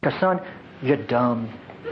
Because, son, you're dumb.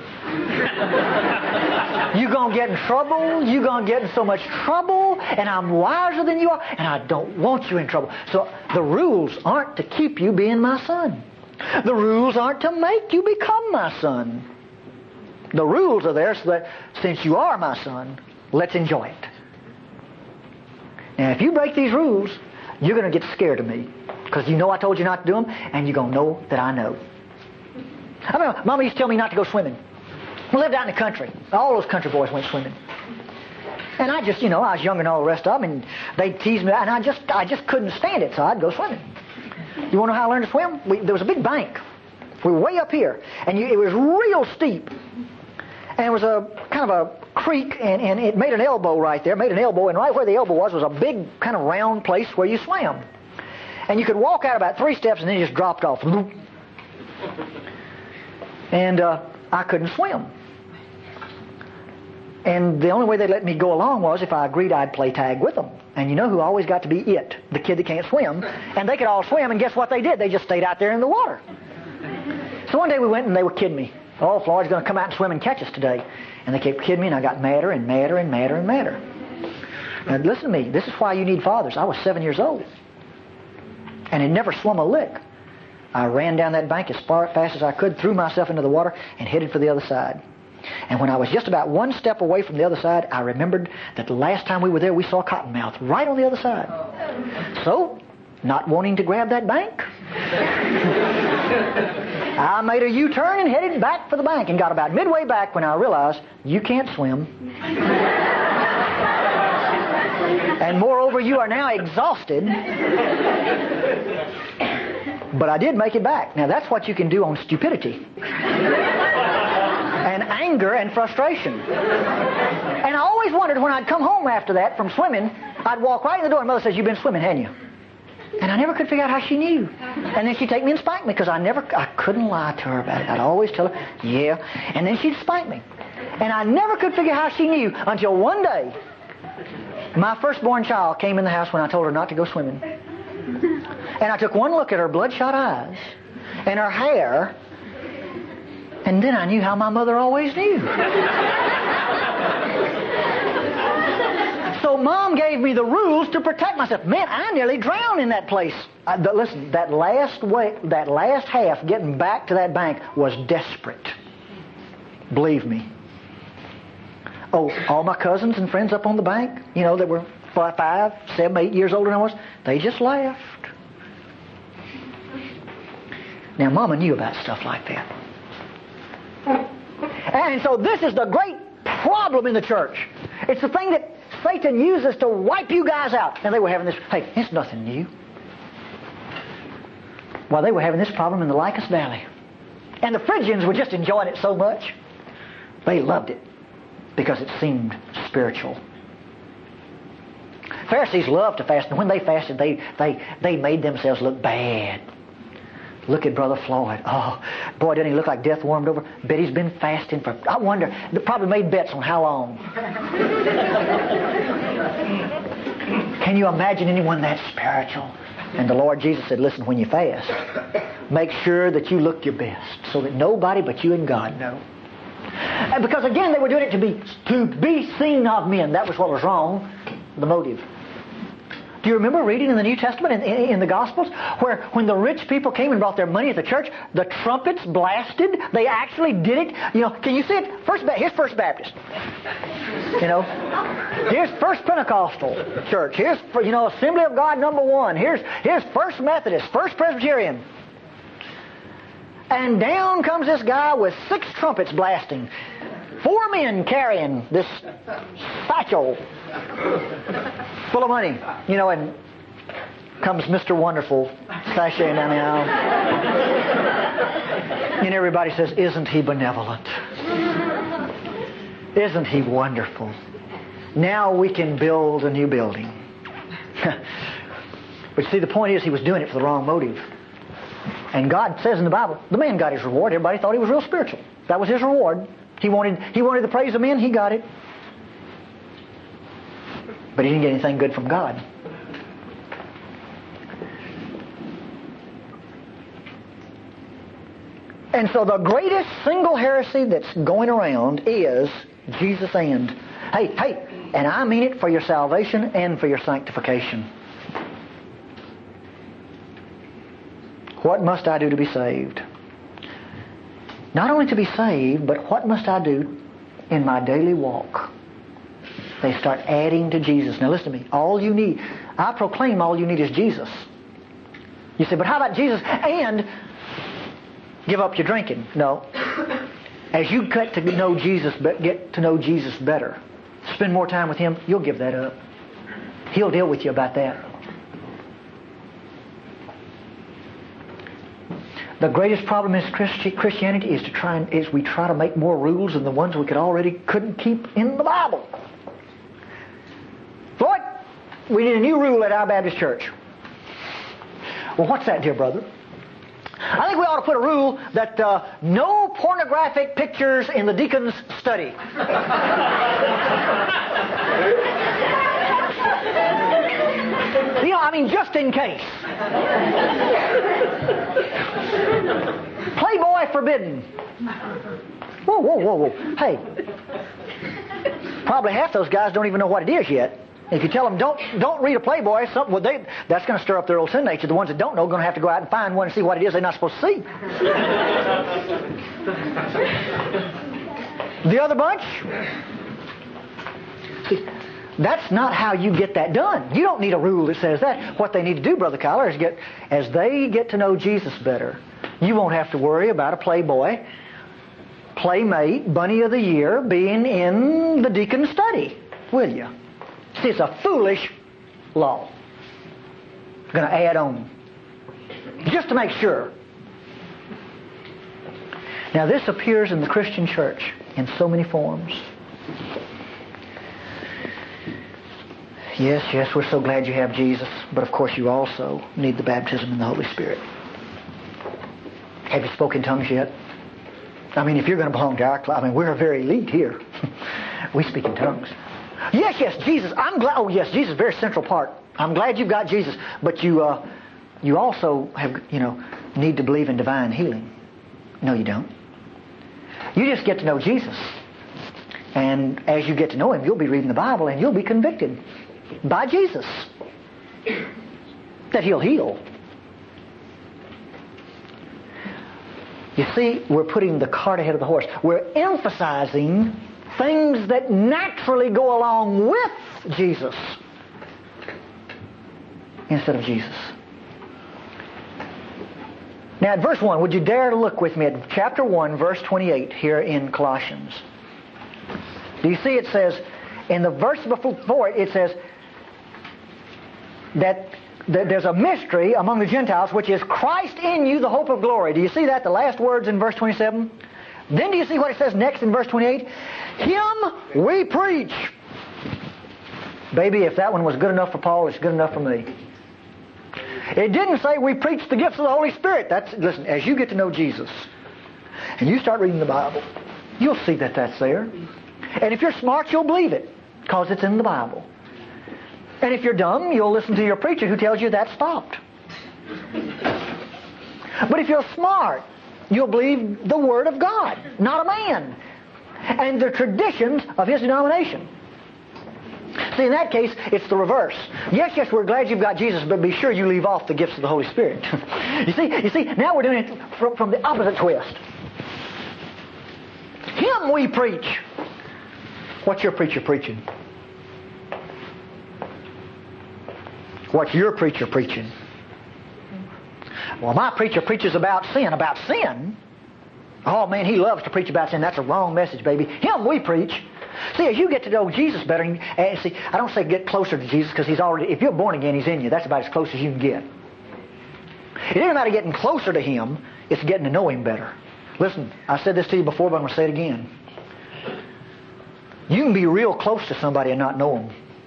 You're going to get in trouble. You're going to get in so much trouble. And I'm wiser than you are. And I don't want you in trouble. So the rules aren't to keep you being my son. The rules aren't to make you become my son. The rules are there so that since you are my son, let's enjoy it. Now, if you break these rules, you're going to get scared of me. Because you know I told you not to do them, and you're going to know that I know. I remember Mama used to tell me not to go swimming. We lived out in the country. All those country boys went swimming. And I just, I was younger than all the rest of them, and they'd tease me, and I just couldn't stand it, so I'd go swimming. You want to know how I learned to swim? There was a big bank. We were way up here, and it was real steep. And it was a kind of a creek, and it made an elbow right there, and right where the elbow was a big kind of round place where you swam. And you could walk out about 3 steps, and then you just dropped off. And I couldn't swim. And the only way they let me go along was if I agreed I'd play tag with them. And you know who always got to be it? The kid that can't swim. And they could all swim, and guess what they did? They just stayed out there in the water. So one day we went, and they were kidding me. Oh, Floyd's going to come out and swim and catch us today. And they kept kidding me, and I got madder and madder and madder and madder. Now listen to me. This is why you need fathers. I was 7 years old. And had never swum a lick. I ran down that bank as fast as I could, threw myself into the water, and headed for the other side. And when I was just about 1 step away from the other side, I remembered that the last time we were there, we saw Cottonmouth right on the other side. So, not wanting to grab that bank, I made a U-turn and headed back for the bank, and got about midway back when I realized, you can't swim. And moreover, you are now exhausted. But I did make it back. Now that's what you can do on stupidity. And anger and frustration. And I always wondered when I'd come home after that from swimming, I'd walk right in the door and Mother says, you've been swimming, hadn't you? And I never could figure out how she knew. And then she'd take me and spank me because I couldn't lie to her about it. I'd always tell her, yeah. And then she'd spank me. And I never could figure how she knew until one day my firstborn child came in the house when I told her not to go swimming. And I took one look at her bloodshot eyes and her hair, and then I knew how my mother always knew. So Mom gave me the rules to protect myself. Man, I nearly drowned in that place. Listen, that last half getting back to that bank was desperate. Believe me. Oh, all my cousins and friends up on the bank, that were 5, 7, 8 years older than I was, they just laughed. Now, Mama knew about stuff like that. And so this is the great problem in the church. It's the thing that Satan uses to wipe you guys out. And they were having this, hey, it's nothing new. Well, they were having this problem in the Lycus Valley. And the Phrygians were just enjoying it so much. They loved it because it seemed spiritual. Pharisees loved to fast, and when they fasted, they made themselves look bad. Look at Brother Floyd. Oh, boy, doesn't he look like death warmed over? Bet he's been fasting for... I wonder, they probably made bets on how long. Can you imagine anyone that spiritual? And the Lord Jesus said, listen, when you fast, make sure that you look your best so that nobody but you and God know. And because, again, they were doing it to be seen of men. That was what was wrong, the motive. Do you remember reading in the New Testament, in the Gospels, where when the rich people came and brought their money at the church, the trumpets blasted? They actually did it. Can you see it? Here's First Baptist. Here's First Pentecostal Church. Here's, Assembly of God number 1. Here's First Methodist, First Presbyterian. And down comes this guy with 6 trumpets blasting. 4 men carrying this satchel full of money, and comes Mr. Wonderful sashaying down the aisle. And everybody says, isn't he benevolent? Isn't he wonderful? Now we can build a new building. But see, the point is he was doing it for the wrong motive. And God says in the Bible, the man got his reward. Everybody thought he was real spiritual. That was his reward. He wanted the praise of men. He got it. But he didn't get anything good from God. And so the greatest single heresy that's going around is Jesus and. Hey, and I mean it for your salvation and for your sanctification. What must I do to be saved? Not only to be saved, but what must I do in my daily walk? They start adding to Jesus. Now listen to me. All you need, I proclaim all you need is Jesus. You say, but how about Jesus and give up your drinking? No. As you get to know Jesus better, spend more time with Him, you'll give that up. He'll deal with you about that. The greatest problem in Christianity is we try to make more rules than the ones we couldn't keep in the Bible. Floyd, we need a new rule at our Baptist church. Well, what's that, dear brother? I think we ought to put a rule that no pornographic pictures in the deacon's study. Just in case. Playboy forbidden. Whoa. Hey. Probably half those guys don't even know what it is yet. If you tell them, don't read a Playboy, that's going to stir up their old sin nature. The ones that don't know are going to have to go out and find one and see what it is they're not supposed to see. The other bunch? See, that's not how you get that done. You don't need a rule that says that. What they need to do, Brother Kyler, is as they get to know Jesus better, you won't have to worry about a Playboy, Playmate, Bunny of the Year being in the deacon's study, will you? See, it's a foolish law. Going to add on. Just to make sure. Now, this appears in the Christian church in so many forms. Yes, we're so glad you have Jesus, but of course you also need the baptism in the Holy Spirit. Have you spoken in tongues yet? If you're going to belong to our club, we're very elite here. We speak in tongues. Yes, Jesus. I'm glad. Oh, yes, Jesus is a very central part. I'm glad you've got Jesus, but you also have, need to believe in divine healing. No, you don't. You just get to know Jesus, and as you get to know Him, you'll be reading the Bible, and you'll be convicted by Jesus that He'll heal. You see, we're putting the cart ahead of the horse. We're emphasizing things that naturally go along with Jesus instead of Jesus. Now at verse 1, would you dare to look with me at chapter 1, verse 28 here in Colossians? Do you see it says, in the verse before it says that there's a mystery among the Gentiles, which is Christ in you, the hope of glory. Do you see that? The last words in verse 27? Then do you see what it says next in verse 28? Him we preach. Baby, if that one was good enough for Paul, it's good enough for me. It didn't say we preach the gifts of the Holy Spirit. Listen, as you get to know Jesus and you start reading the Bible, you'll see that that's there. And if you're smart, you'll believe it because it's in the Bible. And if you're dumb, you'll listen to your preacher who tells you that stopped. But if you're smart, you'll believe the Word of God, not a man, and the traditions of his denomination. See, in that case, it's the reverse. Yes, we're glad you've got Jesus, but be sure you leave off the gifts of the Holy Spirit. You see, now we're doing it from the opposite twist. Him we preach. What's your preacher preaching? What's your preacher preaching? Well, my preacher preaches about sin. About sin? Oh, man, he loves to preach about sin. That's a wrong message, baby. Him we preach. See, as you get to know Jesus better, and see, I don't say get closer to Jesus because He's already, if you're born again, He's in you. That's about as close as you can get. It isn't about getting closer to Him, it's getting to know Him better. Listen, I said this to you before, but I'm going to say it again. You can be real close to somebody and not know them.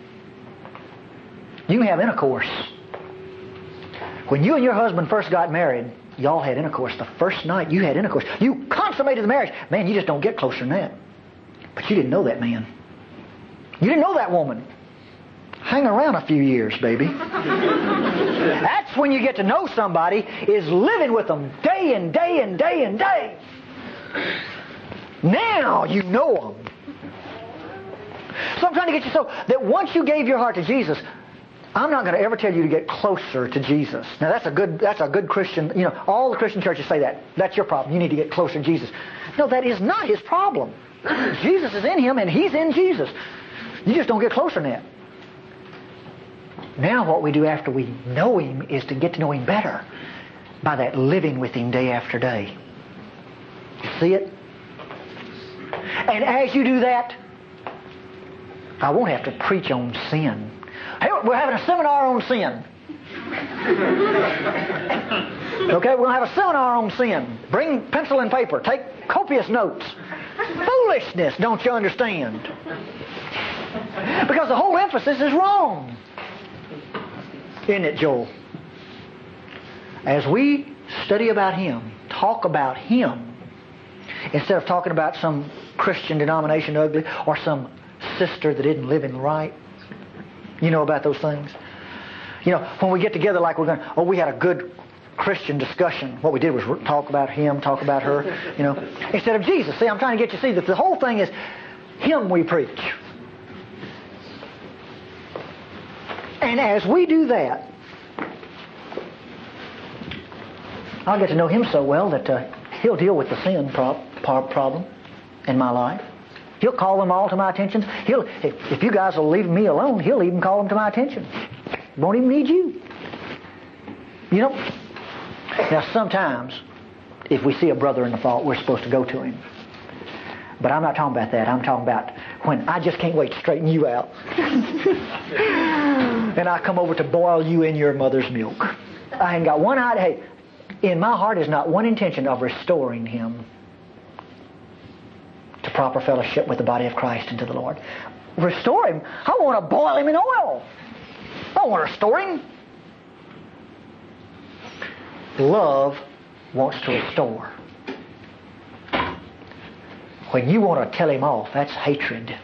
You can have intercourse. When you and your husband first got married, y'all had intercourse. The first night you had intercourse. You consummated the marriage. Man, you just don't get closer than that. But you didn't know that man. You didn't know that woman. Hang around a few years, baby. That's That's when you get to know somebody, is living with them day and day and day and day. Now you know them. So I'm trying to get you so that once you gave your heart to Jesus, I'm not going to ever tell you to get closer to Jesus. Now that's a good Christian, all the Christian churches say that. That's your problem. You need to get closer to Jesus. No, that is not his problem. Jesus is in him and he's in Jesus. You just don't get closer than that. Now what we do after we know him is to get to know him better by that living with him day after day. You see it? And as you do that, I won't have to preach on sin. Hey, we're having a seminar on sin. Okay, we're going to have a seminar on sin. Bring pencil and paper. Take copious notes. Foolishness, don't you understand? Because the whole emphasis is wrong. Isn't it, Joel? As we study about him, talk about him, instead of talking about some Christian denomination ugly or some sister that isn't living right. You know about those things? When we get together like we had a good Christian discussion. What we did was talk about him, talk about her, instead of Jesus. See, I'm trying to get you to see that the whole thing is him we preach. And as we do that, I'll get to know him so well that he'll deal with the sin problem in my life. He'll call them all to my attention. If you guys will leave me alone, he'll even call them to my attention. Won't even need you. Now sometimes, if we see a brother in the fault, we're supposed to go to him. But I'm not talking about that. I'm talking about when I just can't wait to straighten you out. And I come over to boil you in your mother's milk. I ain't got one idea. Hey, in my heart is not one intention of restoring him to proper fellowship with the body of Christ and to the Lord. Restore him? I want to boil him in oil. I don't want to restore him. Love wants to restore. When you want to tell him off, that's hatred.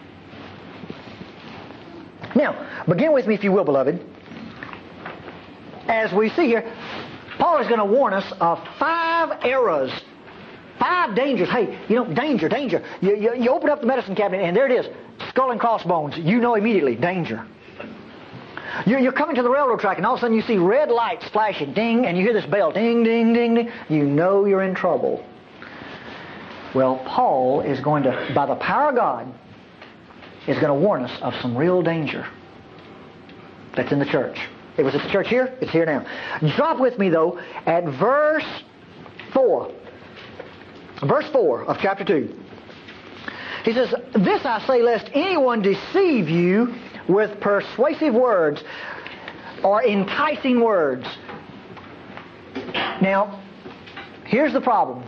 Now, begin with me if you will, beloved. As we see here, Paul is going to warn us of 5 errors, 5 dangers. Hey, danger. You open up the medicine cabinet and there it is, skull and crossbones. You know immediately, danger. You're coming to the railroad track and all of a sudden you see red lights flashing, ding, and you hear this bell, ding, ding, ding, ding. You know you're in trouble. Well, Paul is going to, by the power of God, is going to warn us of some real danger that's in the church. It was at the church here, it's here now. Drop with me, though, at verse 4. Verse 4 of chapter 2. He says, "This I say, lest anyone deceive you with persuasive words or enticing words." Now, here's the problem.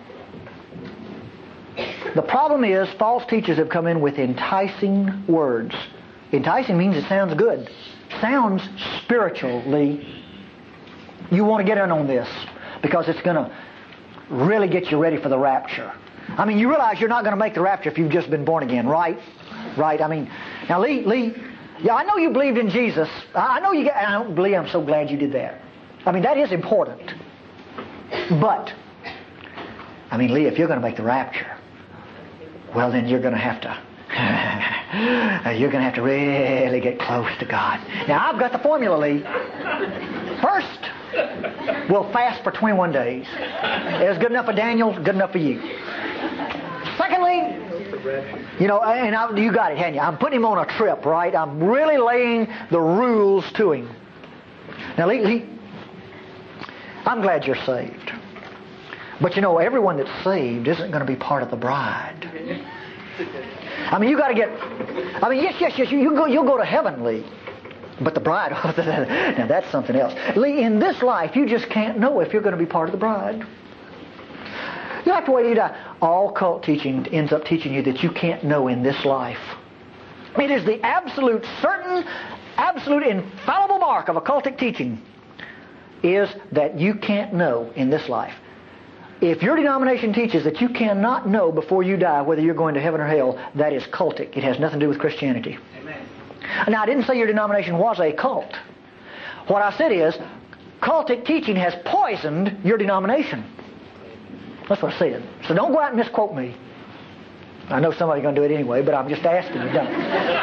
The problem is false teachers have come in with enticing words. Enticing means it sounds good. Sounds spiritually. You want to get in on this because it's going to really get you ready for the rapture. I mean, you realize you're not going to make the rapture if you've just been born again, right? Right? I mean, now Lee, yeah, I know you believed in Jesus. I know you. I don't believe. I'm so glad you did that. I mean, that is important. But, I mean, Lee, if you're going to make the rapture, well, then you're going to have to. You're going to have to really get close to God. Now, I've got the formula, Lee. First, we'll fast for 21 days. It was good enough for Daniel, good enough for you. Secondly, and you got it, hadn't you? I'm putting him on a trip, right? I'm really laying the rules to him. Now, Lee, I'm glad you're saved. But everyone that's saved isn't going to be part of the bride. I mean, you got to get. I mean, yes. You'll go to heaven, Lee. But the bride, now that's something else. Lee, in this life, you just can't know if you're going to be part of the bride. You have to wait till you die. All cult teaching ends up teaching you that you can't know in this life. It is the absolute certain, absolute infallible mark of occultic teaching is that you can't know in this life. If your denomination teaches that you cannot know before you die whether you're going to heaven or hell, that is cultic. It has nothing to do with Christianity. Amen. Now, I didn't say your denomination was a cult. What I said is, cultic teaching has poisoned your denomination. That's what I said. So don't go out and misquote me. I know somebody's going to do it anyway, but I'm just asking you, don't.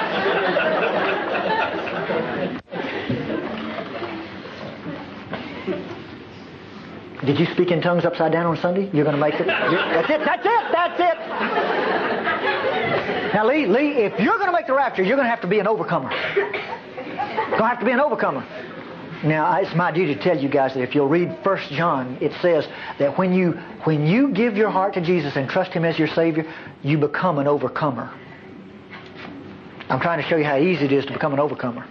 Did you speak in tongues upside down on Sunday? You're going to make it? That's it, that's it, that's it! Now, Lee, if you're going to make the rapture, you're going to have to be an overcomer. You're going to have to be an overcomer. Now, it's my duty to tell you guys that if you'll read 1 John, it says that when you give your heart to Jesus and trust Him as your Savior, you become an overcomer. I'm trying to show you how easy it is to become an overcomer.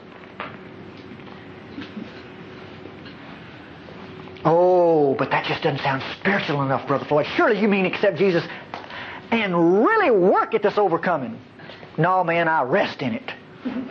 Oh, but that just doesn't sound spiritual enough, Brother Floyd. Surely you mean accept Jesus and really work at this overcoming. No, man, I rest in it.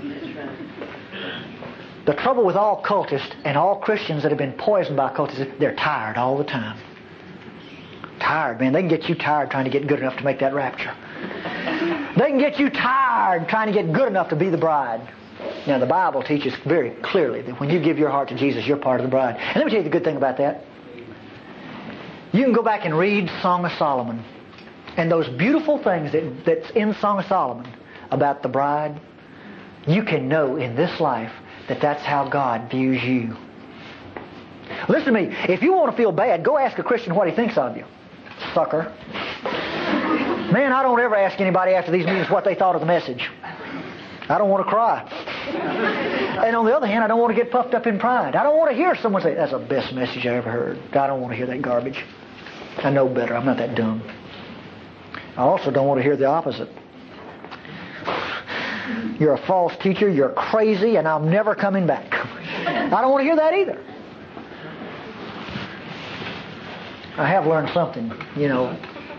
The trouble with all cultists and all Christians that have been poisoned by cultists, they're tired all the time. Tired, man. They can get you tired trying to get good enough to make that rapture. They can get you tired trying to get good enough to be the bride. Now, the Bible teaches very clearly that when you give your heart to Jesus, you're part of the bride. And let me tell you the good thing about that. You can go back and read Song of Solomon. And those beautiful things that's in Song of Solomon about the bride, you can know in this life that that's how God views you. Listen to me. If you want to feel bad, go ask a Christian what he thinks of you. Sucker. Man, I don't ever ask anybody after these meetings what they thought of the message. I don't want to cry. And on the other hand, I don't want to get puffed up in pride. I don't want to hear someone say, that's the best message I ever heard. I don't want to hear that garbage. I know better. I'm not that dumb. I also don't want to hear the opposite. You're a false teacher, you're crazy, and I'm never coming back. I don't want to hear that either. I have learned something, you know.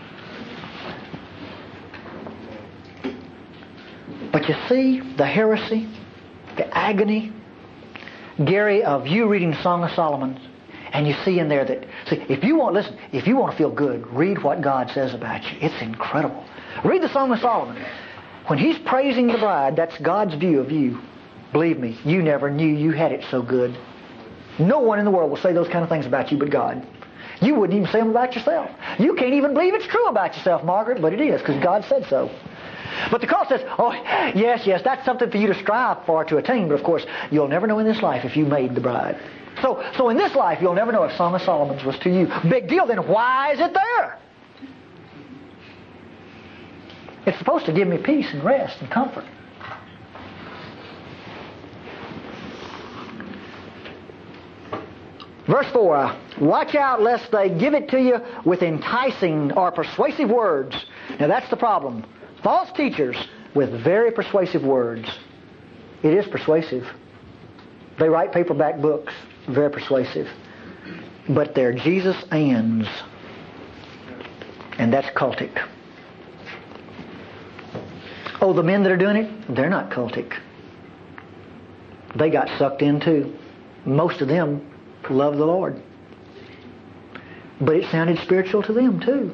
But you see, the heresy, the agony, Gary, of you reading Song of Solomon, and you see in there that, see, if you want to feel good, read what God says about you. It's incredible. Read the Song of Solomon. When he's praising the bride, that's God's view of you. Believe me, you never knew you had it so good. No one in the world will say those kind of things about you but God. You wouldn't even say them about yourself. You can't even believe it's true about yourself, Margaret, but it is, because God said so. But the call says, oh, yes, that's something for you to strive for, to attain, but of course, you'll never know in this life if you made the bride. So in this life, you'll never know if Song of Solomon's was to you. Big deal, then why is it there? It's supposed to give me peace and rest and comfort. Verse 4, watch out lest they give it to you with enticing or persuasive words. Now that's the problem. False teachers with very persuasive words. It is persuasive. They write paperback books, very persuasive. But they're Jesus ands. And that's cultic. Oh, the men that are doing it, they're not cultic. They got sucked in too. Most of them love the Lord. But it sounded spiritual to them too.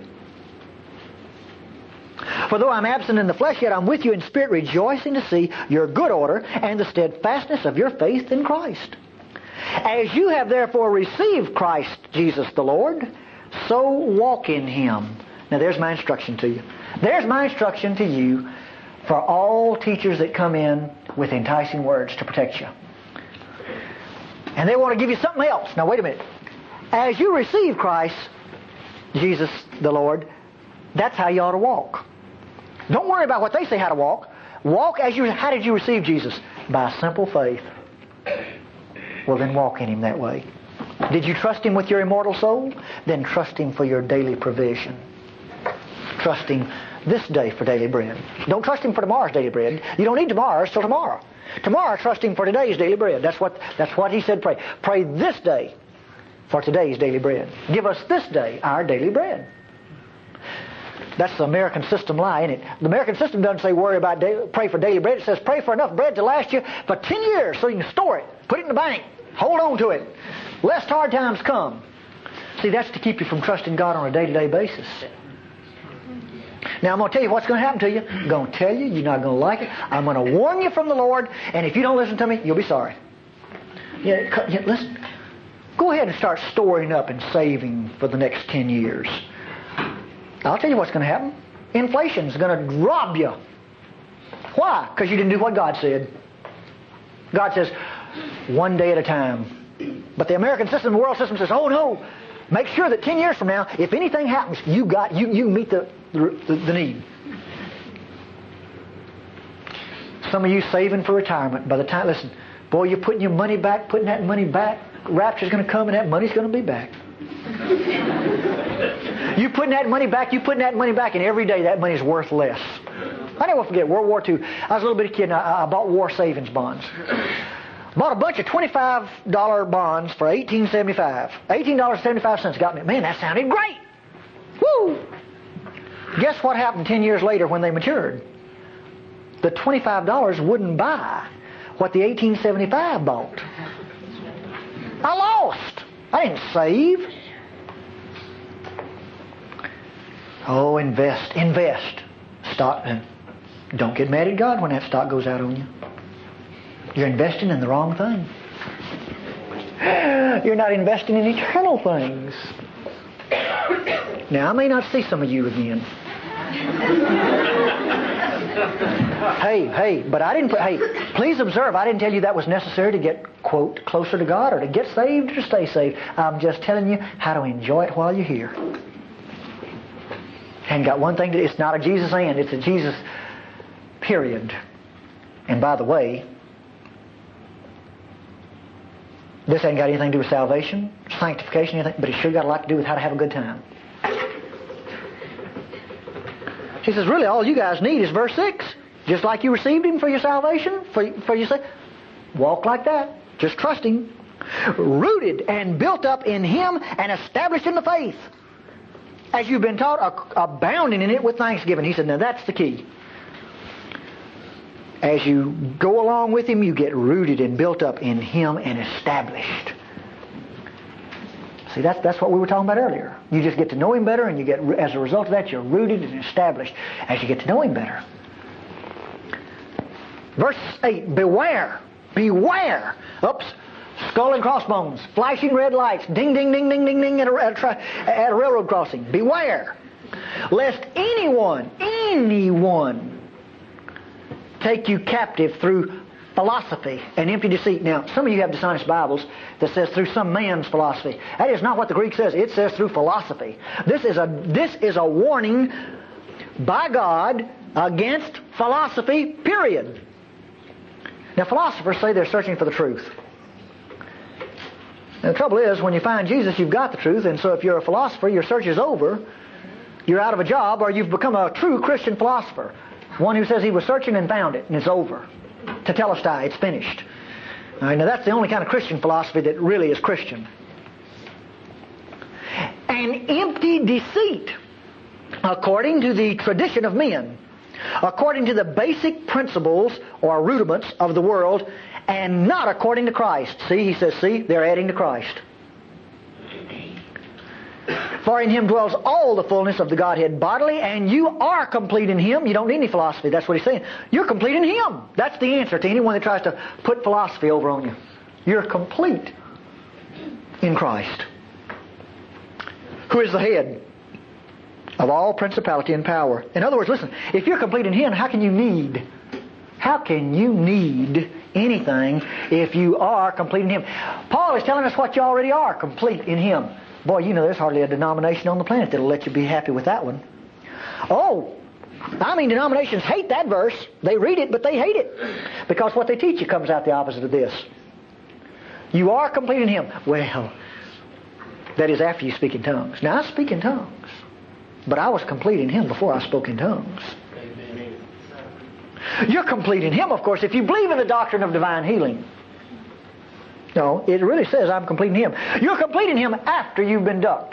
For though I'm absent in the flesh, yet I'm with you in spirit, rejoicing to see your good order and the steadfastness of your faith in Christ. As you have therefore received Christ Jesus the Lord, so walk in Him. Now there's my instruction to you. There's my instruction to you for all teachers that come in with enticing words to protect you. And they want to give you something else. Now wait a minute. As you receive Christ, Jesus the Lord, that's how you ought to walk. Don't worry about what they say how to walk. Walk as how did you receive Jesus? By simple faith. Well, then walk in Him that way. Did you trust Him with your immortal soul? Then trust Him for your daily provision. Trust Him this day for daily bread. Don't trust Him for tomorrow's daily bread. You don't need tomorrow's till tomorrow. Tomorrow, trust Him for today's daily bread. That's what He said pray. Pray this day for today's daily bread. Give us this day our daily bread. That's the American system lie, isn't it? The American system doesn't say pray for daily bread. It says pray for enough bread to last you for 10 years so you can store it. Put it in the bank. Hold on to it. Lest hard times come. See, that's to keep you from trusting God on a day-to-day basis. Now, I'm going to tell you what's going to happen to you. I'm going to tell you. You're not going to like it. I'm going to warn you from the Lord. And if you don't listen to me, you'll be sorry. Yeah, listen. Go ahead and start storing up and saving for the next 10 years. I'll tell you what's going to happen. Inflation's going to rob you. Why? Because you didn't do what God said. God says, one day at a time. But the American system, the world system says, oh no, make sure that 10 years from now, if anything happens, you meet the need. Some of you saving for retirement. By the time, listen, boy, you're putting your money back, putting that money back. Rapture's going to come and that money's going to be back. You putting that money back, and every day that money's worth less. I never forget, World War II, I was a little bitty kid and I bought war savings bonds. Bought a bunch of $25 bonds for $18.75. $18.75 got me. Man, that sounded great. Woo! Guess what happened 10 years later when they matured? The $25 wouldn't buy what the $18.75 bought. I lost. I didn't save. Oh, invest. Stock. Don't get mad at God when that stock goes out on you. You're investing in the wrong thing. You're not investing in eternal things. Now, I may not see some of you again. Hey, please observe, I didn't tell you that was necessary to get, quote, closer to God or to get saved or to stay saved. I'm just telling you how to enjoy it while you're here. And got one thing, it's not a Jesus and, it's a Jesus period. And by the way, this ain't got anything to do with salvation, sanctification, anything, but it sure got a lot to do with how to have a good time. She says, really, all you guys need is verse 6. Just like you received Him for your salvation, for your sake. Walk like that. Just trust Him. Rooted and built up in Him and established in the faith. As you've been taught, abounding in it with thanksgiving. He said, now that's the key. As you go along with Him, you get rooted and built up in Him and established. See, that's what we were talking about earlier. You just get to know Him better, and you get, as a result of that, you're rooted and established as you get to know Him better. Verse 8, beware. Oops. Skull and crossbones, flashing red lights, ding, ding, ding, ding, ding, ding at a railroad crossing. Beware, lest anyone take you captive through philosophy and empty deceit. Now, some of you have dishonest Bibles that says through some man's philosophy. That is not what the Greek says. It says through philosophy. This is a warning by God against philosophy, period. Now, philosophers say they're searching for the truth. And the trouble is, when you find Jesus, you've got the truth, and so if you're a philosopher, your search is over, you're out of a job, or you've become a true Christian philosopher. One who says he was searching and found it, and it's over. Tetelestai, it's finished. All right, now that's the only kind of Christian philosophy that really is Christian. An empty deceit, according to the tradition of men, according to the basic principles or rudiments of the world, and not according to Christ. See, he says, they're adding to Christ. For in Him dwells all the fullness of the Godhead bodily, and you are complete in Him. You don't need any philosophy. That's what he's saying. You're complete in Him. That's the answer to anyone that tries to put philosophy over on you. You're complete in Christ, who is the head of all principality and power. In other words, listen, if you're complete in Him, how can you need anything if you are complete in Him? Paul is telling us what you already are, complete in Him. Boy, you know there's hardly a denomination on the planet that'll let you be happy with that one. Denominations hate that verse. They read it, but they hate it. Because what they teach you comes out the opposite of this. You are complete in Him. Well, that is after you speak in tongues. Now, I speak in tongues, but I was complete in Him before I spoke in tongues. You're complete in Him, of course, if you believe in the doctrine of divine healing. No, it really says I'm complete in Him. You're complete in Him after you've been ducked.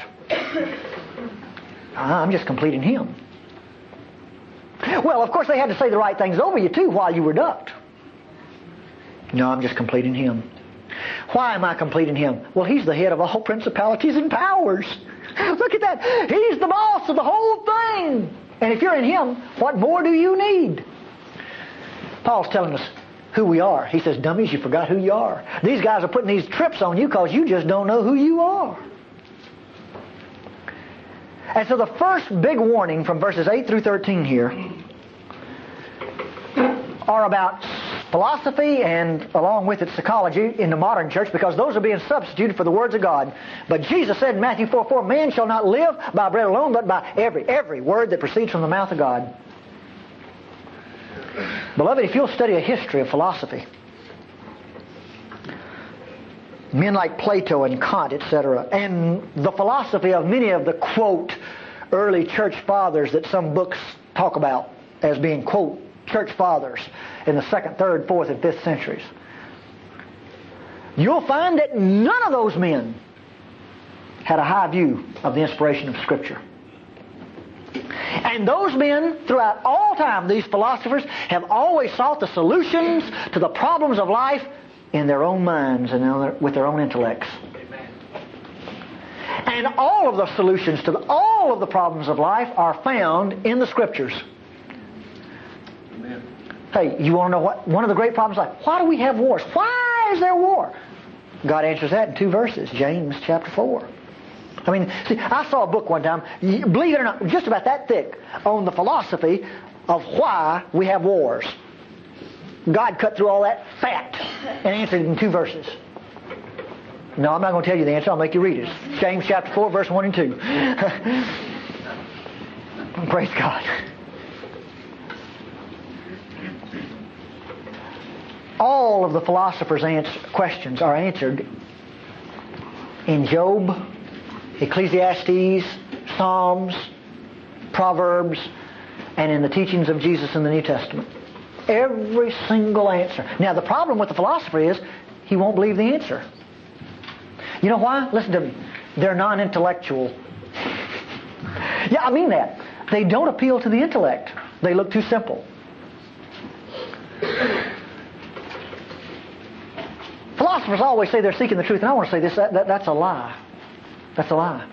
I'm just complete in Him. Well, of course, they had to say the right things over you, too, while you were ducked. No, I'm just complete in Him. Why am I complete in Him? Well, He's the head of all principalities and powers. Look at that. He's the boss of the whole thing. And if you're in Him, what more do you need? Paul's telling us, who we are. He says, dummies, you forgot who you are. These guys are putting these trips on you because you just don't know who you are. And so the first big warning from verses 8 through 13 here are about philosophy and along with it psychology in the modern church, because those are being substituted for the words of God. But Jesus said in Matthew 4:4, man shall not live by bread alone, but by every word that proceeds from the mouth of God. Beloved, if you'll study a history of philosophy, men like Plato and Kant, etc., and the philosophy of many of the, quote, early church fathers that some books talk about as being, quote, church fathers in the 2nd, 3rd, 4th, and 5th centuries, you'll find that none of those men had a high view of the inspiration of Scripture. And those men, throughout all time, these philosophers, have always sought the solutions to the problems of life in their own minds and with their own intellects. Amen. And all of the solutions to all of the problems of life are found in the Scriptures. Amen. Hey, you want to know what one of the great problems of life? Why do we have wars? Why is there war? God answers that in 2 verses, James chapter 4. I mean, see, I saw a book one time, believe it or not, just about that thick, on the philosophy of why we have wars. God cut through all that fat and answered it in 2 verses. No, I'm not going to tell you the answer. I'll make you read it. James chapter 4, verse 1 and 2. Praise God. All of the philosophers' questions are answered in Job, Ecclesiastes, Psalms, Proverbs, and in the teachings of Jesus in the New Testament. Every single answer. Now, the problem with the philosopher is he won't believe the answer. You know why? Listen to me. They're non-intellectual. Yeah, I mean that. They don't appeal to the intellect. They look too simple. Philosophers always say they're seeking the truth, and I want to say this, that's a lie. That's a lie.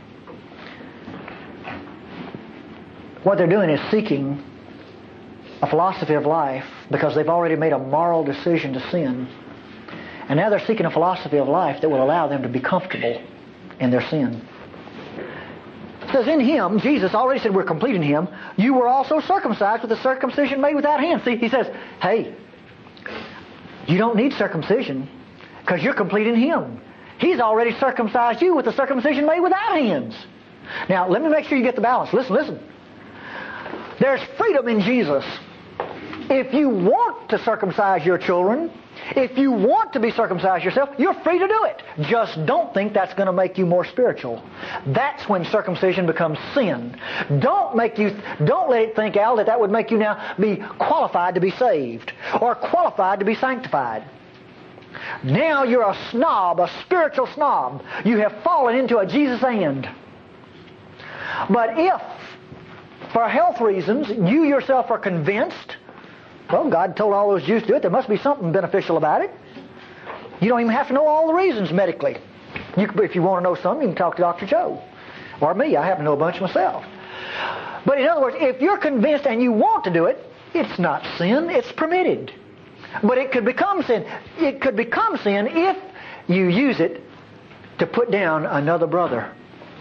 What they're doing is seeking a philosophy of life because they've already made a moral decision to sin. And now they're seeking a philosophy of life that will allow them to be comfortable in their sin. It says in Him, Jesus already said we're complete in Him, you were also circumcised with a circumcision made without hands. See, He says, hey, you don't need circumcision because you're complete in Him. He's already circumcised you with a circumcision made without hands. Now, let me make sure you get the balance. Listen. There's freedom in Jesus. If you want to circumcise your children, if you want to be circumcised yourself, you're free to do it. Just don't think that's going to make you more spiritual. That's when circumcision becomes sin. Don't let it think, Al, that would make you now be qualified to be saved or qualified to be sanctified. Now you're a snob, a spiritual snob. You have fallen into a Jesus and. But if, for health reasons, you yourself are convinced, well, God told all those Jews to do it, there must be something beneficial about it. You don't even have to know all the reasons medically. If you want to know something, you can talk to Dr. Joe. Or me, I happen to know a bunch myself. But in other words, if you're convinced and you want to do it, it's not sin, it's permitted. But it could become sin. It could become sin if you use it to put down another brother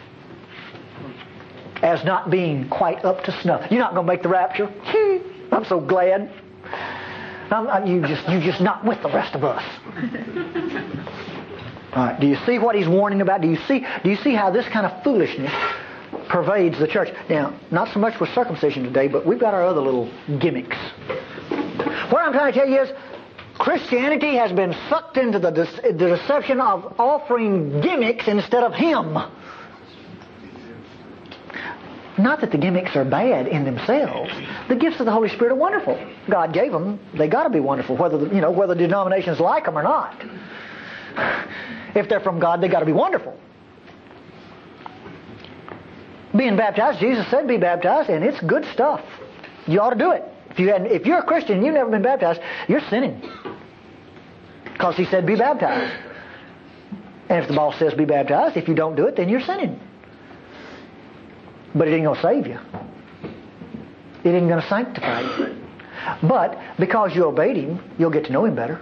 as not being quite up to snuff. You're not going to make the rapture. I'm so glad. You're just not with the rest of us. All right. Do you see what he's warning about? Do you see how this kind of foolishness pervades the church? Now, not so much with circumcision today, but we've got our other little gimmicks. What I'm trying to tell you is Christianity has been sucked into the deception of offering gimmicks instead of Him. Not that the gimmicks are bad in themselves. The gifts of the Holy Spirit are wonderful. God gave them. They got to be wonderful, whether denominations like them or not. If they're from God, they got to be wonderful. Being baptized, Jesus said be baptized, and it's good stuff. You ought to do it. If you're a Christian and you've never been baptized, you're sinning. Because He said be baptized. And if the boss says be baptized, if you don't do it, then you're sinning. But it ain't going to save you. It ain't going to sanctify you. But because you obeyed Him, you'll get to know Him better.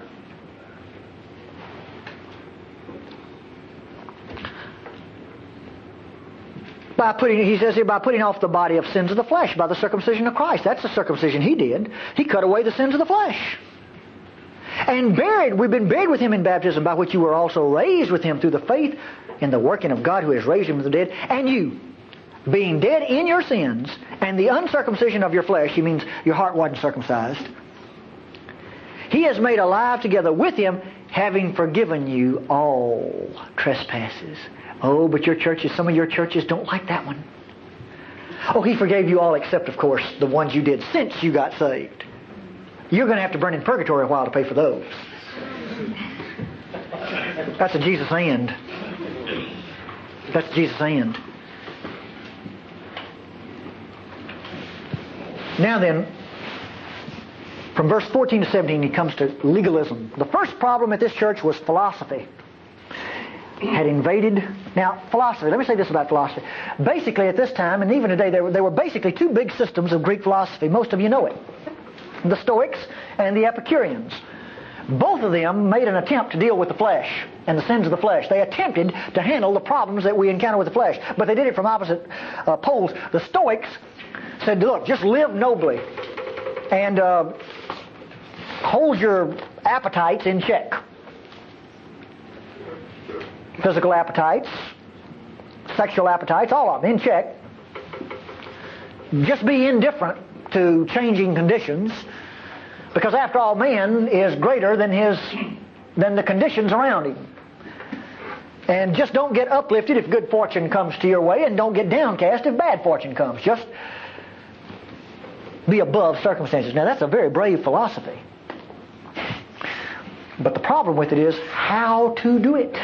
He says here, by putting off the body of sins of the flesh, by the circumcision of Christ. That's the circumcision He did. He cut away the sins of the flesh. And we've been buried with Him in baptism, by which you were also raised with Him through the faith in the working of God who has raised Him from the dead. And you, being dead in your sins, and the uncircumcision of your flesh, He means your heart wasn't circumcised, He has made alive together with Him, having forgiven you all trespasses. Oh, but some of your churches don't like that one. Oh, He forgave you all except, of course, the ones you did since you got saved. You're going to have to burn in purgatory a while to pay for those. That's a Jesus hand. That's Jesus hand. Now then, from verse 14 to 17, he comes to legalism. The first problem at this church was philosophy. Had invaded. Now, philosophy, let me say this about philosophy. Basically, at this time, and even today, there were basically two big systems of Greek philosophy. Most of you know it. The Stoics and the Epicureans. Both of them made an attempt to deal with the flesh and the sins of the flesh. They attempted to handle the problems that we encounter with the flesh, but they did it from opposite poles. The Stoics said, look, just live nobly and hold your appetites in check. Physical appetites, sexual appetites, all of them in check. Just be indifferent to changing conditions, because after all, man is greater than the conditions around him. And just don't get uplifted if good fortune comes to your way, and don't get downcast if bad fortune comes. Just be above circumstances. Now, that's a very brave philosophy. But the problem with it is how to do it.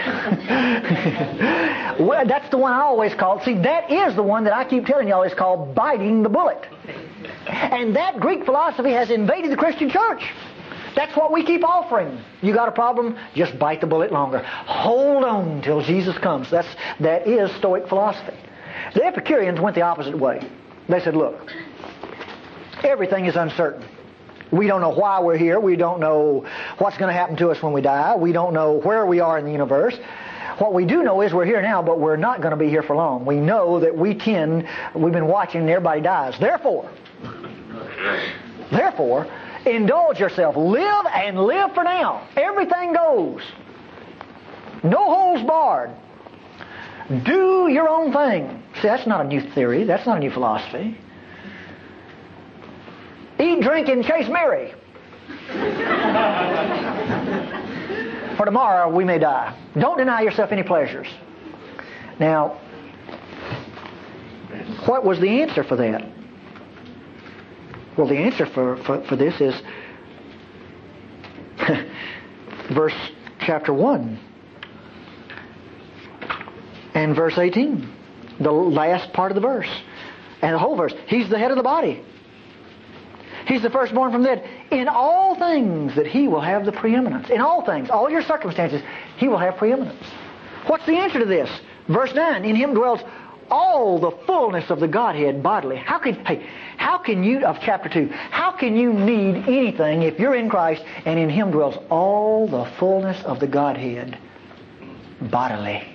Well, that's the one I always call. See, that is the one that I keep telling y'all is called biting the bullet. And that Greek philosophy has invaded the Christian church. That's what we keep offering. You got a problem? Just bite the bullet longer. Hold on till Jesus comes. That is Stoic philosophy. The Epicureans went the opposite way. They said, look, everything is uncertain. We don't know why we're here. We don't know what's going to happen to us when we die. We don't know where we are in the universe. What we do know is we're here now, but we're not going to be here for long. We know that we've been watching and everybody dies. Therefore, indulge yourself. Live and live for now. Everything goes. No holds barred. Do your own thing. See, that's not a new theory. That's not a new philosophy. Eat, drink, and chase merry. For tomorrow we may die. Don't deny yourself any pleasures. Now, what was the answer for that? Well, the answer for this is verse chapter 1 and verse 18. The last part of the verse. And the whole verse. He's the head of the body. He's the firstborn from the dead. In all things that He will have the preeminence. In all things, all your circumstances, He will have preeminence. What's the answer to this? Verse 9, in Him dwells all the fullness of the Godhead bodily. How can you, of chapter 2, how can you need anything if you're in Christ and in Him dwells all the fullness of the Godhead bodily?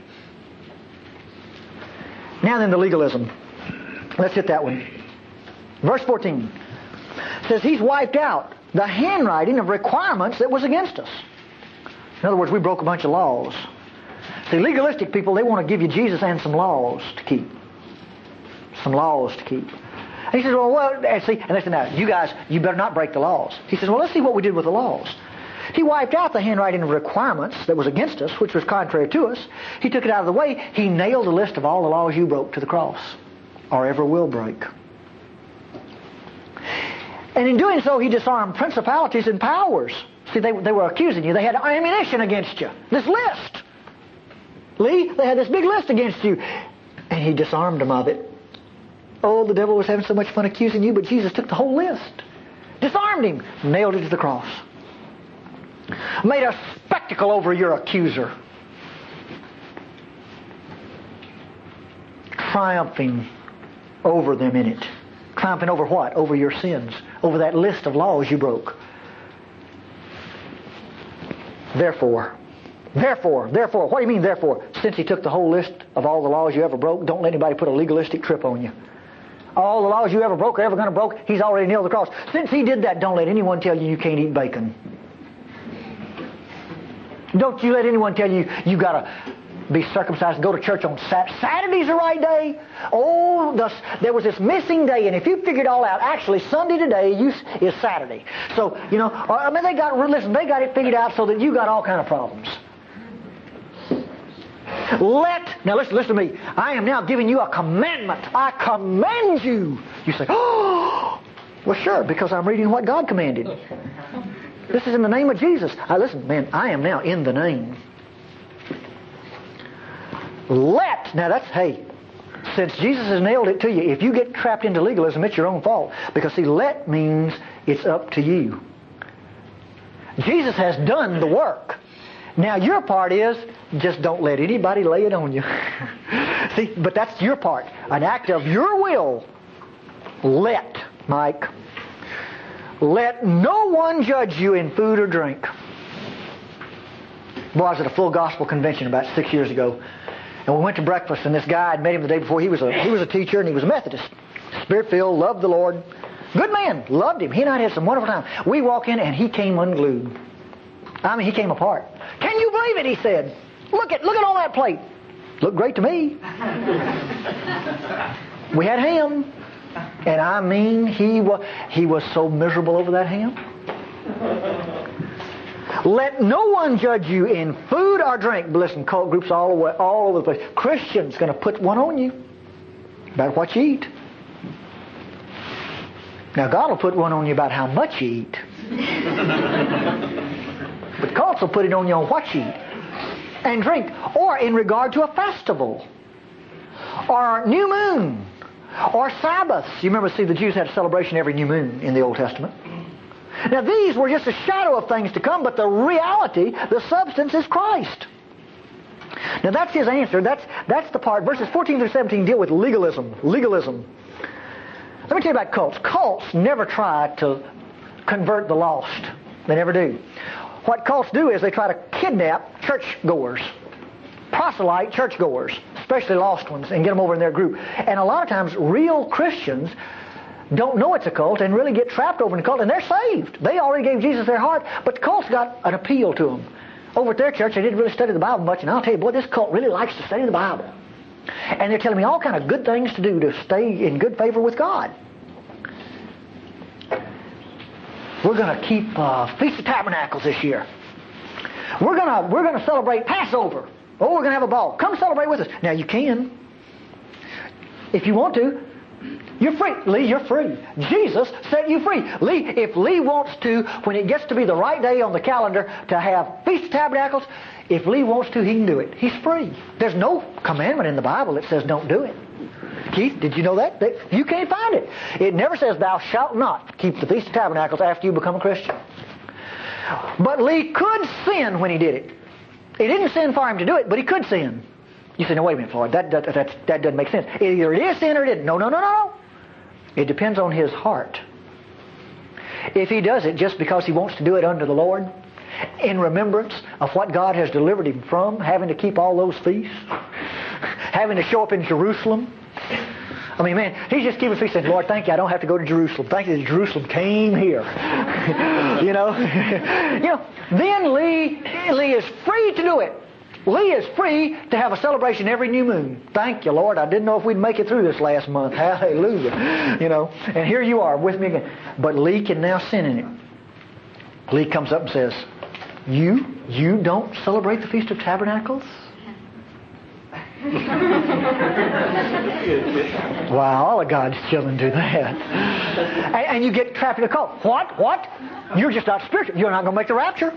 Now then, the legalism. Let's hit that one. Verse 14 says He's wiped out the handwriting of requirements that was against us. In other words, we broke a bunch of laws. See, legalistic people, they want to give you Jesus and some laws to keep. Some laws to keep. And he says, and they said, now, you guys, you better not break the laws. He says, well, let's see what we did with the laws. He wiped out the handwriting of requirements that was against us, which was contrary to us. He took it out of the way. He nailed a list of all the laws you broke to the cross, or ever will break. And in doing so, He disarmed principalities and powers. See, they were accusing you. They had ammunition against you. This list. Lee, they had this big list against you. And He disarmed them of it. Oh, the devil was having so much fun accusing you, but Jesus took the whole list. Disarmed him. Nailed it to the cross. Made a spectacle over your accuser. Triumphing over them in it. Triumphing over what? Over your sins. Over that list of laws you broke. Therefore, what do you mean therefore? Since He took the whole list of all the laws you ever broke, don't let anybody put a legalistic trip on you. All the laws you ever broke or ever going to broke, He's already nailed the cross. Since He did that, don't let anyone tell you can't eat bacon. Don't you let anyone tell you got to be circumcised and go to church on Saturday. Saturday's the right day. Oh, there was this missing day, and if you figure it all out, actually Sunday today is Saturday. So, they got it figured out so that you got all kind of problems. Now listen to me. I am now giving you a commandment. I command you. You say, oh, well sure, because I'm reading what God commanded. This is in the name of Jesus. Listen, man, I am now in the name. Now that's, since Jesus has nailed it to you, if you get trapped into legalism, it's your own fault. Because see, let means it's up to you. Jesus has done the work. Now your part is, just don't let anybody lay it on you. See, but that's your part. An act of your will. Let no one judge you in food or drink. Boy, I was at a full gospel convention about 6 years ago. And we went to breakfast, and this guy, I'd met him the day before. He was a teacher, and he was a Methodist. Spirit-filled, loved the Lord. Good man, loved Him. He and I had some wonderful time. We walk in, and he came unglued. He came apart. Can you believe it? He said. Look at all that plate. Looked great to me. We had ham. And he was so miserable over that ham. Let no one judge you in food or drink. But listen, cult groups all over the place. Christians going to put one on you about what you eat. Now God will put one on you about how much you eat. But cults will put it on you on what you eat and drink, or in regard to a festival, or new moon, or Sabbaths. You remember, the Jews had a celebration every new moon in the Old Testament. Now these were just a shadow of things to come, but the reality, the substance is Christ. Now that's His answer. That's the part. Verses 14 through 17 deal with legalism. Legalism. Let me tell you about cults. Cults never try to convert the lost. They never do. What cults do is they try to kidnap churchgoers, proselyte churchgoers, especially lost ones, and get them over in their group. And a lot of times real Christians don't know it's a cult and really get trapped over in the cult, and they're saved. They already gave Jesus their heart, but the cult's got an appeal to them. Over at their church, they didn't really study the Bible much, and I'll tell you, boy, this cult really likes to study the Bible. And they're telling me all kind of good things to do to stay in good favor with God. We're going to keep Feast of Tabernacles this year. We're going to celebrate Passover. Oh, we're going to have a ball. Come celebrate with us. Now you can, if you want to. You're free. Lee, you're free. Jesus set you free. Lee, if Lee wants to, when it gets to be the right day on the calendar to have Feast of Tabernacles, if Lee wants to, he can do it. He's free. There's no commandment in the Bible that says don't do it. Keith, did you know that? You can't find it. It never says thou shalt not keep the Feast of Tabernacles after you become a Christian. But Lee could sin when he did it. It didn't sin for him to do it, but he could sin. You say, no, wait a minute, Floyd. That doesn't make sense. Either it is sin or it isn't. No. It depends on his heart. If he does it just because he wants to do it unto the Lord, in remembrance of what God has delivered him from, having to keep all those feasts, having to show up in Jerusalem. I mean, man, he's just keeping feast saying, Lord, thank you, I don't have to go to Jerusalem. Thank you that Jerusalem came here. Then Lee is free to do it. Lee is free to have a celebration every new moon. Thank you, Lord. I didn't know if we'd make it through this last month. Hallelujah. And here you are with me again. But Lee can now sin in it. Lee comes up and says, You don't celebrate the Feast of Tabernacles? Wow, all of God's children do that. And you get trapped in a cult. What? You're just not spiritual. You're not going to make the rapture.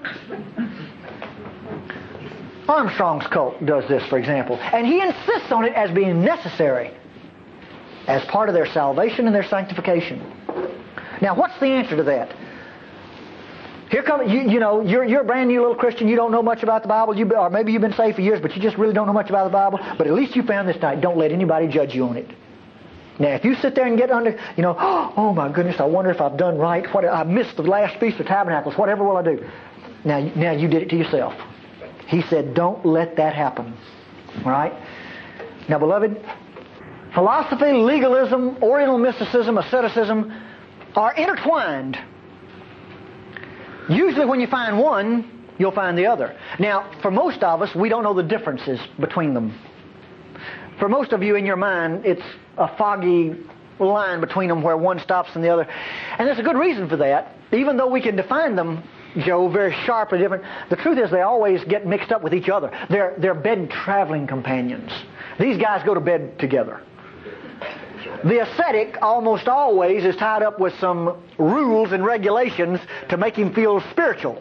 Armstrong's cult does this, for example. And he insists on it as being necessary as part of their salvation and their sanctification. Now, what's the answer to that? Here comes, you're a brand new little Christian. You don't know much about the Bible. Or maybe you've been saved for years, but you just really don't know much about the Bible. But at least you found this night. Don't let anybody judge you on it. Now, if you sit there and get under, oh my goodness, I wonder if I've done right. What I missed the last Feast of Tabernacles. Whatever will I do? Now you did it to yourself. He said, don't let that happen. All right? Now, beloved, philosophy, legalism, Oriental mysticism, asceticism are intertwined. Usually when you find one, you'll find the other. Now, for most of us, we don't know the differences between them. For most of you in your mind, it's a foggy line between them where one stops and the other. And there's a good reason for that. Even though we can define them, very sharply different, the truth is they always get mixed up with each other. They're bed traveling companions. These guys go to bed together. The ascetic almost always is tied up with some rules and regulations to make him feel spiritual.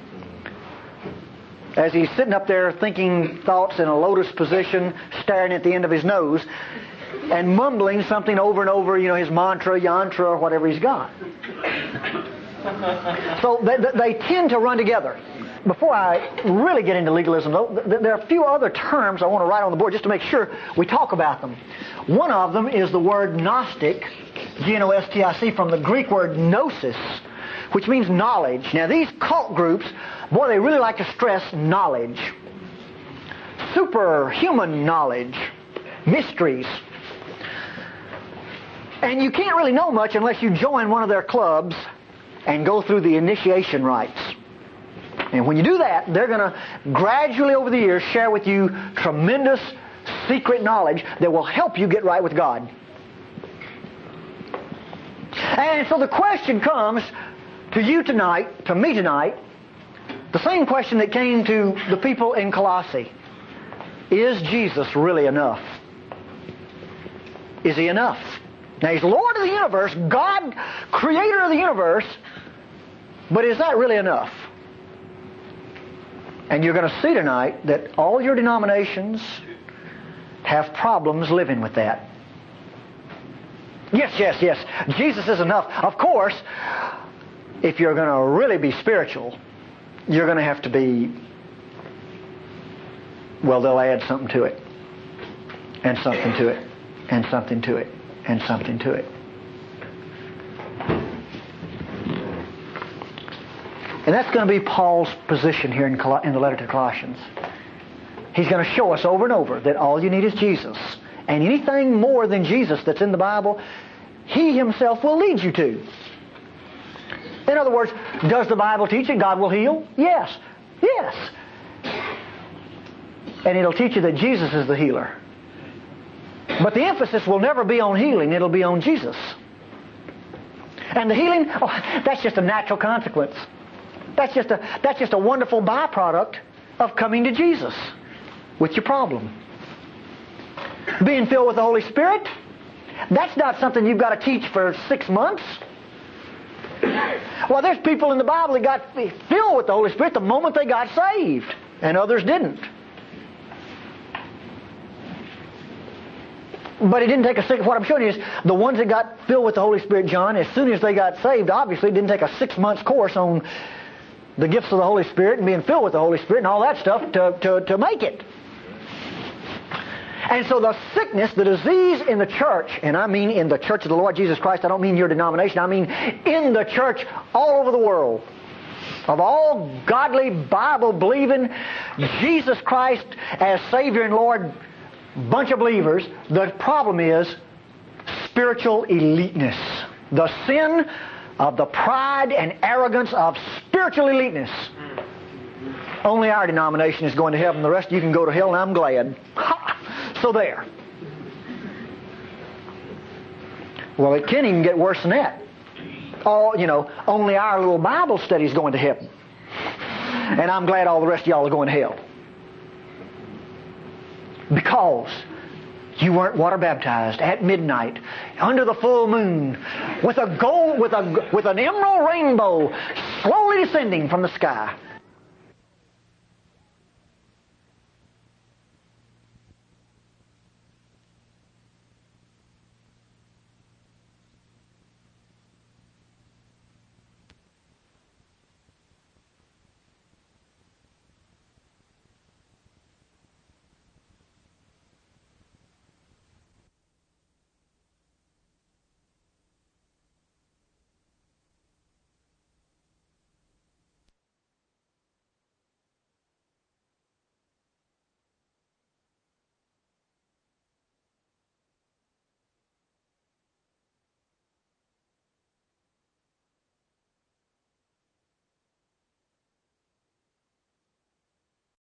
As he's sitting up there thinking thoughts in a lotus position, staring at the end of his nose, and mumbling something over and over, his mantra, yantra, or whatever he's got. So they tend to run together. Before I really get into legalism, though, there are a few other terms I want to write on the board just to make sure we talk about them. One of them is the word Gnostic, Gnostic, from the Greek word gnosis, which means knowledge. Now, these cult groups, boy, they really like to stress knowledge. Superhuman knowledge. Mysteries. And you can't really know much unless you join one of their clubs and go through the initiation rites. And when you do that, they're going to gradually over the years share with you tremendous secret knowledge that will help you get right with God. And so the question comes to you tonight, to me tonight, the same question that came to the people in Colossae. Is Jesus really enough? Is He enough? Now, He's Lord of the universe, God, Creator of the universe, but is that really enough? And you're going to see tonight that all your denominations have problems living with that. Yes, Jesus is enough. Of course, if you're going to really be spiritual, you're going to have to be, well, they'll add something to it, and something to it, and something to it, and something to it. And that's going to be Paul's position here in the letter to Colossians. He's going to show us over and over that all you need is Jesus. And anything more than Jesus that's in the Bible, He Himself will lead you to. In other words, does the Bible teach that God will heal? Yes. And it'll teach you that Jesus is the healer. But the emphasis will never be on healing, it'll be on Jesus. And the healing, that's just a natural consequence. That's just a wonderful byproduct of coming to Jesus with your problem. Being filled with the Holy Spirit, that's not something you've got to teach for 6 months. Well, there's people in the Bible that got filled with the Holy Spirit the moment they got saved, and others didn't. But it didn't take what I'm showing you is the ones that got filled with the Holy Spirit, John, as soon as they got saved, obviously it didn't take a 6 months course on the gifts of the Holy Spirit and being filled with the Holy Spirit and all that stuff to make it. And so the sickness, the disease in the church, and I mean in the church of the Lord Jesus Christ, I don't mean your denomination, I mean in the church all over the world, of all godly, Bible-believing, Jesus Christ as Savior and Lord, bunch of believers, the problem is spiritual eliteness. The sin of the pride and arrogance of spiritual eliteness. Only our denomination is going to heaven. The rest of you can go to hell, and I'm glad. So there. Well, it can't even get worse than that. Only our little Bible study is going to heaven. And I'm glad all the rest of y'all are going to hell. Because you weren't water baptized at midnight, under the full moon, with an emerald rainbow slowly descending from the sky.